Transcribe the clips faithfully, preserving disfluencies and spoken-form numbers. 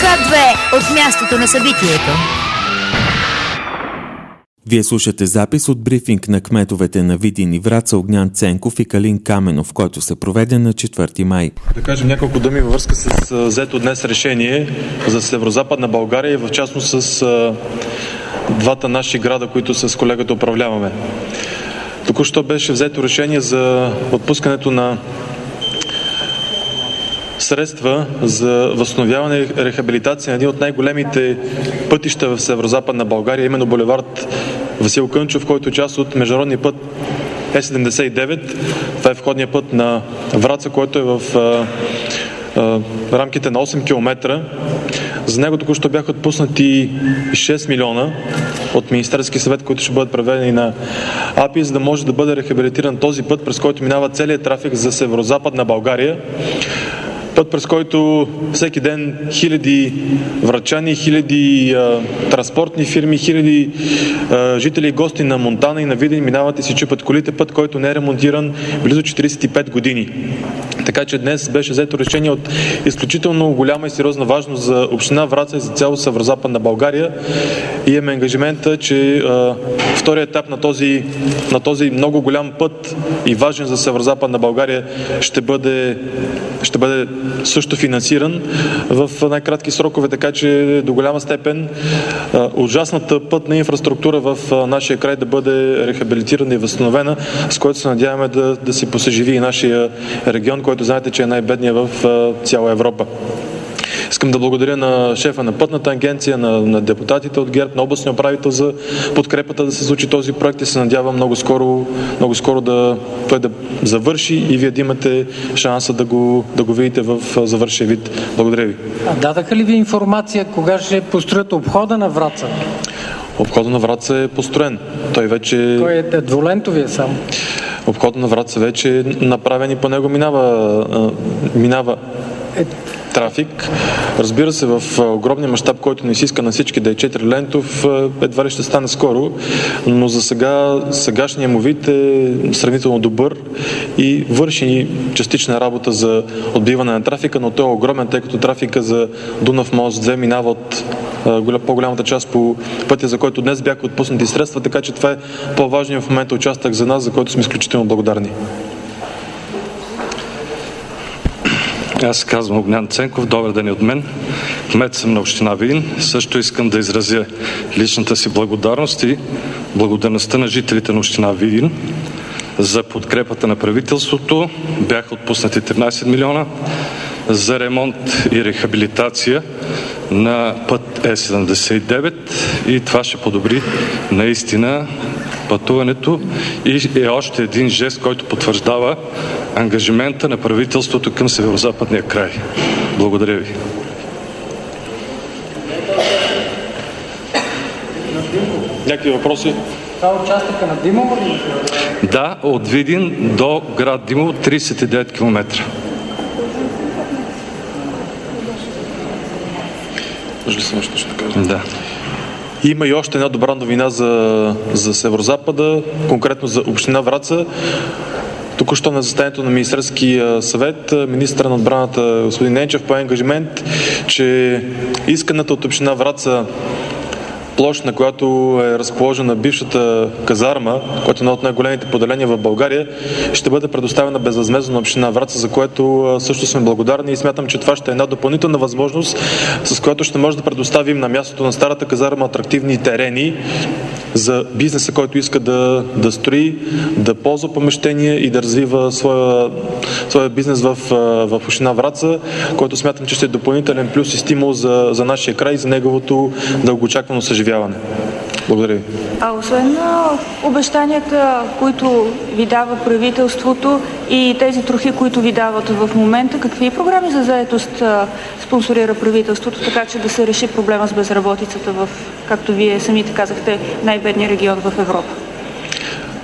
КАТ две от мястото на събитието. Вие слушате запис от брифинг на кметовете на Видин и Враца Огнян Ценков и Калин Каменов, който се проведе на четвърти май. Да кажем няколко думи във връзка с взето днес решение за Северозападна България и в частност с а, двата наши града, които с колегата управляваме. Току-що беше взето решение за отпускането на средства за възстановяване и рехабилитация на един от най-големите пътища в Северозападна България, именно булевард Васил Кънчов, който е част от международния път Е седемдесет и девет. Това е входния път на Враца, който е в а, а, рамките на осем километра. За него току-що бяха отпуснати шест милиона от Министерския съвет, които ще бъдат преведени на А Пи И, за да може да бъде рехабилитиран този път, през който минава целият трафик за Северозападна България. Път, през който всеки ден хиляди врачани, хиляди а, транспортни фирми, хиляди а, жители и гости на Монтана и на Видин минават и си чупат колите. Път, който не е ремонтиран близо четиридесет и пет години. Така че днес беше взето решение от изключително голяма и сериозна важност за община Враца и за цяло Северозападна България. И имаме ангажимента, че а, вторият етап на този, на този много голям път и важен за Северозападна България ще бъде, ще бъде също финансиран в най-кратки срокове, така че до голяма степен а, ужасната пътна инфраструктура в а, нашия край да бъде рехабилитирана и възстановена, с което се надяваме да, да си посъживи и нашия регион, който знаете, че е най-бедният в а, цяла Европа. Искам да благодаря на шефа на Пътната агенция, на, на депутатите от ГЕРБ, на областния управител за подкрепата да се случи този проект и се надявам много скоро, много скоро да, той да завърши и вие да имате шанса да го, да го видите в завършен вид. Благодаря ви. А дадаха ли ви информация кога ще построят обхода на Враца? Обхода на Враца е построен. Той вече... Той е двулентовия само. Обхода на Враца вече е направен и по него минава, минава е... трафик. Разбира се, в огромния мащаб, който не си иска на всички да е четири лентов, едва ли ще стане скоро, но за сега сегашният му вид е сравнително добър и върши частична работа за отбиване на трафика, но той е огромен, тъй като трафика за Дунав мост две минава от по-голямата част по пътя, за който днес бяха отпуснати средства, така че това е по-важният в момента участък за нас, за който сме изключително благодарни. Аз казвам Огнян Ценков, добър ден от мен. Кмет съм на община Видин. Също искам да изразя личната си благодарност и благодарността на жителите на община Видин за подкрепата на правителството. Бяха отпуснати тринадесет милиона за ремонт и рехабилитация на път Е седемдесет и девет и това ще подобри наистина пътуването и е още един жест, който потвърждава ангажимента на правителството към северозападния край. Благодаря ви. Някакви въпроси? Това е участъка на Димово ли? Да, от Видин до град Димово тридесет и девет километра. Може ли само ще ще кажа? Да. Има и още една добра новина за, за Северозапада, конкретно за община Враца. Току-що на заседанието на Министерския съвет министър на отбраната господин Ненчев пое ангажимент, че исканата от община Враца площ, на която е разположена бившата казарма, която е една от най-големите поделения в България, ще бъде предоставена безвъзмездно на община Враца, за което също сме благодарни и смятам, че това ще е една допълнителна възможност, с която ще може да предоставим на мястото на старата казарма атрактивни терени за бизнеса, който иска да, да строи, да ползва помещение и да развива своя, своя бизнес в, в община Враца, който смятам, че ще е допълнителен плюс и стимул за, за нашия край и за неговото дългоочаквано съживяване. Благодаря ви. А освен обещанията, които ви дава правителството и тези трохи, които ви дават в момента, какви програми за заетост спонсорира правителството, така че да се реши проблема с безработицата в, както вие самите казахте, най-бедния регион в Европа?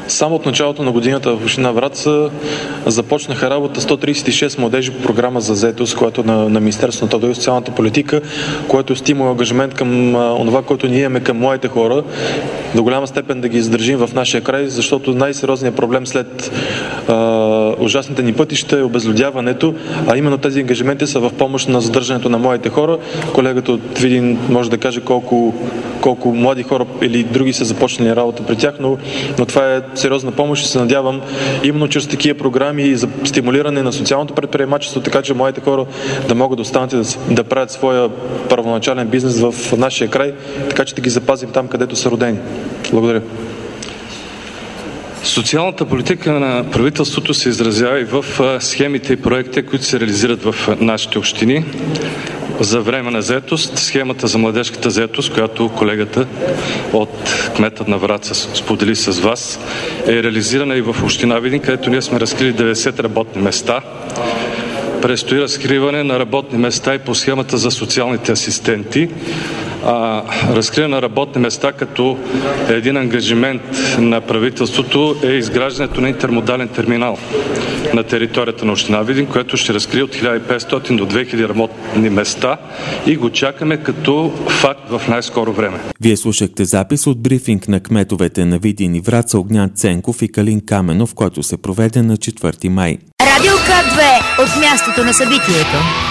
Само от началото на годината в община Враца започнаха работа сто тридесет и шест младежи по програма за заетост, която на, на Министерството на труда и социалната политика, което е стимул и ангажимент към а, това, което ние имаме към младите хора, до голяма степен да ги издържим в нашия край, защото най-сериозният проблем след а, ужасните ни пътища е обезлюдяването, а именно тези ангажименти са в помощ на задържането на младите хора. Колегата от Видин може да каже колко, колко млади хора или други са започнали работа при тях, но, но това е сериозна помощ и се надявам именно чрез такива програми за стимулиране на социалното предприемачество, така че младите хора да могат да останат и да, да правят своя първоначален бизнес в нашия край, така че да ги запазим там, където са родени. Благодаря. Социалната политика на правителството се изразява и в схемите и проекти, които се реализират в нашите общини. За временна заетост, схемата за младежката заетост, която колегата от кметът на Враца сподели с вас, е реализирана и в община Видин, където ние сме разкрили деветдесет работни места. Предстои разкриване на работни места и по схемата за социалните асистенти. А, разкриване на работни места като един ангажимент на правителството е изграждането на интермодален терминал на територията на община Видин, което ще разкрие от хиляда и петстотин до две хиляди работни места и го чакаме като факт в най-скоро време. Вие слушахте запис от брифинг на кметовете на Видин и Враца Огнян Ценков и Калин Каменов, който се проведе на четвърти май. Радио К две от мястото на събитието.